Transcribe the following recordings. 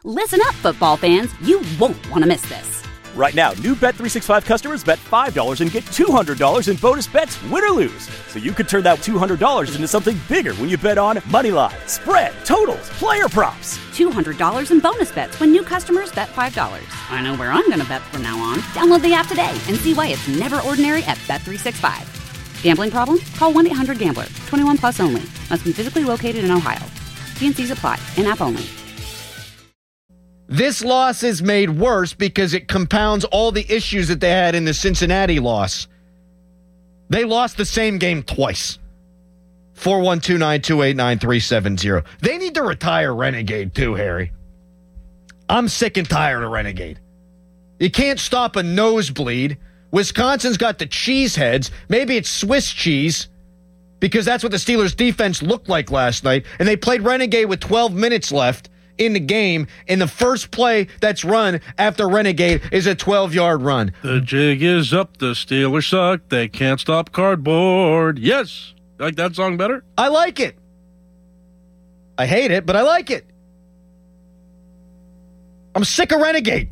Listen up, football fans. You won't want to miss this. Right now, new Bet365 customers bet $5 and get $200 in bonus bets, win or lose. So you could turn that $200 into something bigger when you bet on moneyline, spread, totals, player props. $200 in bonus bets when new customers bet $5. I know where I'm going to bet from now on. Download the app today and see why it's never ordinary at Bet365. Gambling problem? Call 1-800-GAMBLER. 21 plus only. Must be physically located in Ohio. T&Cs apply. In-app only. This loss is made worse because it compounds all the issues that they had in the Cincinnati loss. They lost the same game twice. 412-928-9370. They need to retire Renegade too, Harry. I'm sick and tired of Renegade. You can't stop a nosebleed. Wisconsin's got the cheese heads. Maybe it's Swiss cheese because that's what the Steelers' defense looked like last night. And they played Renegade with 12 minutes left in the game, and the first play that's run after Renegade is a 12-yard run. The jig is up, the Steelers suck, they can't stop cardboard. Yes! Like that song better? I like it. I hate it, but I like it. I'm sick of Renegade.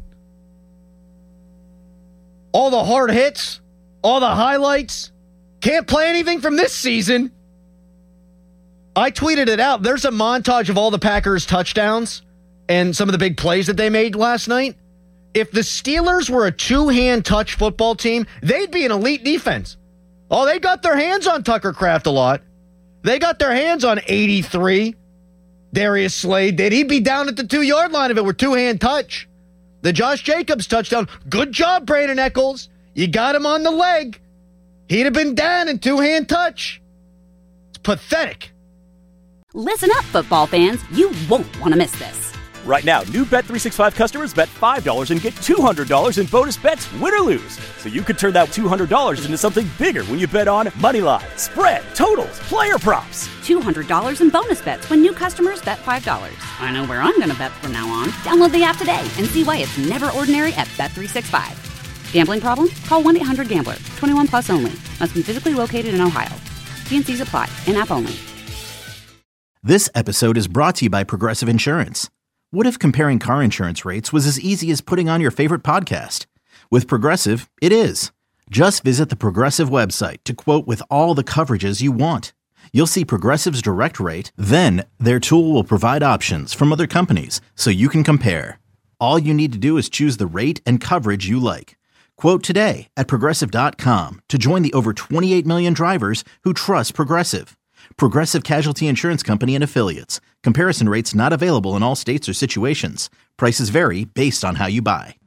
All the hard hits, all the highlights. Can't play anything from this season. I tweeted it out. There's a montage of all the Packers' touchdowns and some of the big plays that they made last night. If the Steelers were a two-hand touch football team, they'd be an elite defense. Oh, they got their hands on Tucker Kraft a lot. They got their hands on 83. Darius Slade did. He'd be down at the 2-yard line if it were two-hand touch. The Josh Jacobs touchdown. Good job, Brandon Echols. You got him on the leg. He'd have been down in two-hand touch. It's pathetic. Listen up, football fans. You won't want to miss this. Right now, new Bet365 customers bet $5 and get $200 in bonus bets, win or lose. So you could turn that $200 into something bigger when you bet on moneyline, spread, totals, player props. $200 in bonus bets when new customers bet $5. I know where I'm going to bet from now on. Download the app today and see why it's never ordinary at Bet365. Gambling problem? Call 1-800-GAMBLER. 21 plus only. Must be physically located in Ohio. T&Cs apply. In-app only. This episode is brought to you by Progressive Insurance. What if comparing car insurance rates was as easy as putting on your favorite podcast? With Progressive, it is. Just visit the Progressive website to quote with all the coverages you want. You'll see Progressive's direct rate, then their tool will provide options from other companies so you can compare. All you need to do is choose the rate and coverage you like. Quote today at Progressive.com to join the over 28 million drivers who trust Progressive. Progressive Casualty Insurance Company and Affiliates. Comparison rates not available in all states or situations. Prices vary based on how you buy.